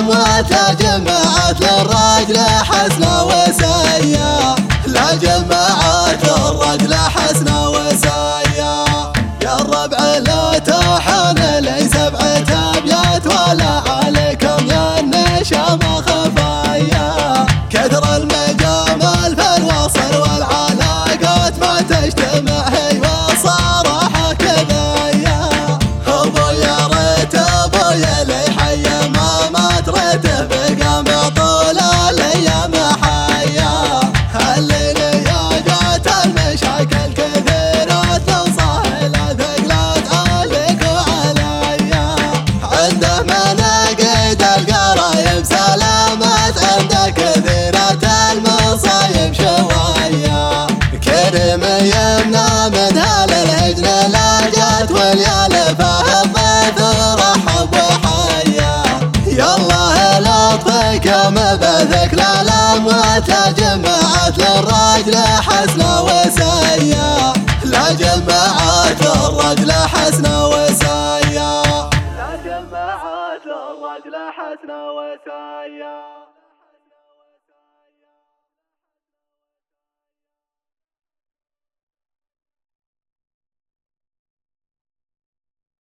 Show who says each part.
Speaker 1: الأموات لا جمعت للرجل حسنة وسيا، لا جمعت للرجل حسنة وسيا. يا الربع لا تحن لي 7 أبيات ولا عليكم يا النشام خفايا، كثر المجامل في الوصل والعلاقات ما تجتمع هي وصراحة كذايا. ابويا ريت ابويا لي حي ما مدريته بقى من طول الايام حيا، الليل يا جات المشاكل كثيرة تصاهل ثقلت عليك وعليا، عنده مناقيد القرايب سلامات، عنده كثيرة المصايب شوية، كريم يمنى من هال الهجن لا جات واليالفه الضيف رحب وحيا. يالله لطفك مبثك للأموات لا جمعت للرجل حسنة وسيا، لا جمعت للرجل حسنة وسيا، لا جمعت للرجل حسنة وسيا.